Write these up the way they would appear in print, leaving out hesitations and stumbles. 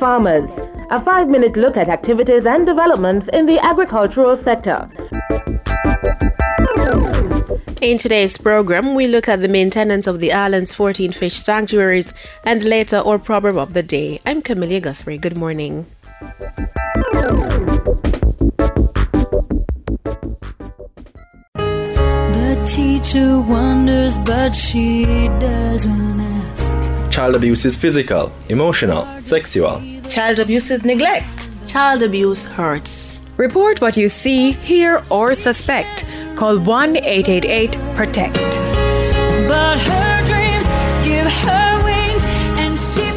farmers. A 5-minute look at activities and developments in the agricultural sector. In today's program, we look at the maintenance of the island's 14 fish sanctuaries and later our proverb of the day. I'm Camilla Guthrie. Good morning. The teacher wonders, but she doesn't ask. Child abuse is physical, emotional, sexual. Child abuse is neglect. Child abuse hurts. Report what you see, hear, or suspect. Call 1-888-PROTECT. But her dreams give her wings and she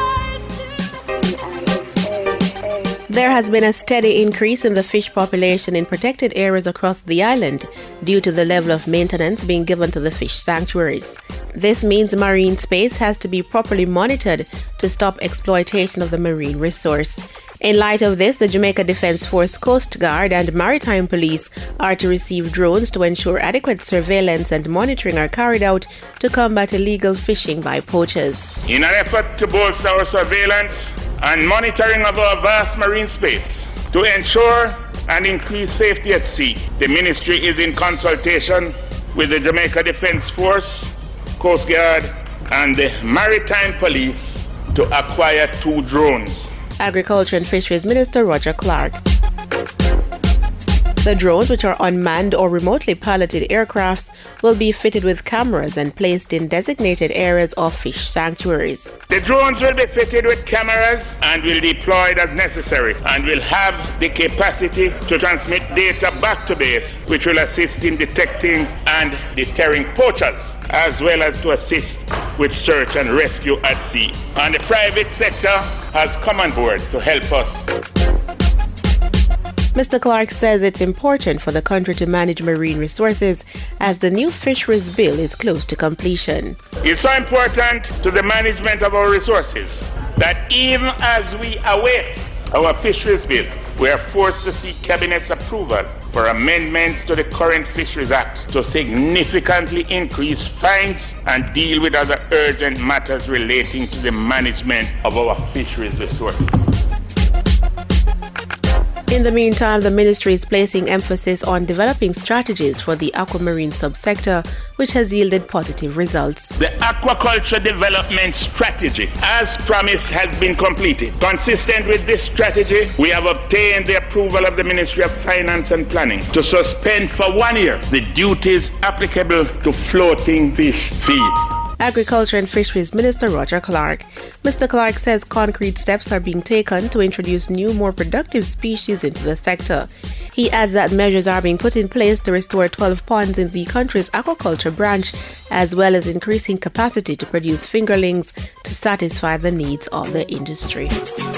flies. There has been a steady increase in the fish population in protected areas across the island due to the level of maintenance being given to the fish sanctuaries. This means marine space has to be properly monitored to stop exploitation of the marine resource. In light of this, the Jamaica Defence Force, Coast Guard and Maritime Police are to receive drones to ensure adequate surveillance and monitoring are carried out to combat illegal fishing by poachers. In an effort to bolster our surveillance and monitoring of our vast marine space to ensure and increase safety at sea, the Ministry is in consultation with the Jamaica Defence Force, Coast Guard and the Maritime Police to acquire 2 drones. Agriculture and Fisheries Minister Roger Clark. The drones, which are unmanned or remotely piloted aircrafts, will be fitted with cameras and placed in designated areas of fish sanctuaries. The drones will be fitted with cameras and will be deployed as necessary and will have the capacity to transmit data back to base, which will assist in detecting and deterring poachers, as well as to assist with search and rescue at sea. And the private sector has come on board to help us. Mr. Clark says it's important for the country to manage marine resources as the new fisheries bill is close to completion. It's so important to the management of our resources that even as we await our fisheries bill, we are forced to seek Cabinet's approval for amendments to the current Fisheries Act to significantly increase fines and deal with other urgent matters relating to the management of our fisheries resources. In the meantime, the ministry is placing emphasis on developing strategies for the aquamarine subsector, which has yielded positive results. The aquaculture development strategy, as promised, has been completed. Consistent with this strategy, we have obtained the approval of the Ministry of Finance and Planning to suspend for 1 year the duties applicable to floating fish feed. Agriculture and Fisheries Minister Roger Clark. Mr. Clark says concrete steps are being taken to introduce new, more productive species into the sector. He adds that measures are being put in place to restore 12 ponds in the country's aquaculture branch, as well as increasing capacity to produce fingerlings to satisfy the needs of the industry.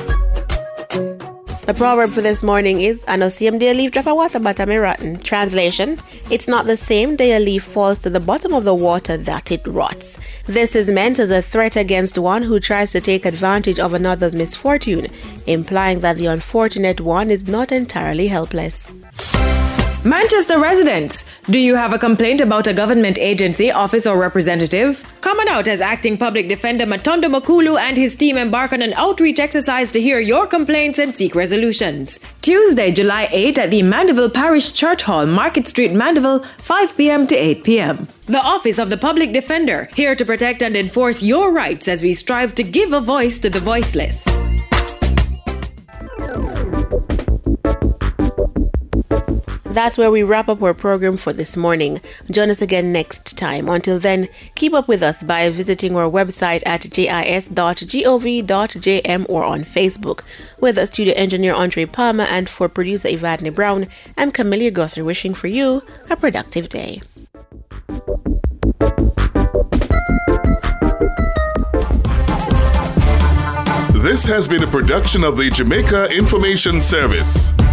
The proverb for this morning is, "I no see him day a leaf drop of water, but I'm rotten." Translation, it's not the same day a leaf falls to the bottom of the water that it rots. This is meant as a threat against one who tries to take advantage of another's misfortune, implying that the unfortunate one is not entirely helpless. Manchester residents, do you have a complaint about a government agency, office or representative? Come on out as Acting Public Defender Matondo Makulu and his team embark on an outreach exercise to hear your complaints and seek resolutions. Tuesday, July 8 at the Mandeville Parish Church Hall, Market Street, Mandeville, 5 p.m. to 8 p.m. The Office of the Public Defender, here to protect and enforce your rights as we strive to give a voice to the voiceless. That's where we wrap up our program for this morning. Join us again next time. Until then, keep up with us by visiting our website at jis.gov.jm or on Facebook. With the studio engineer Andre Palmer and for producer Evadne Brown, I'm Camilla Guthrie wishing for you a productive day. This has been a production of the Jamaica Information Service.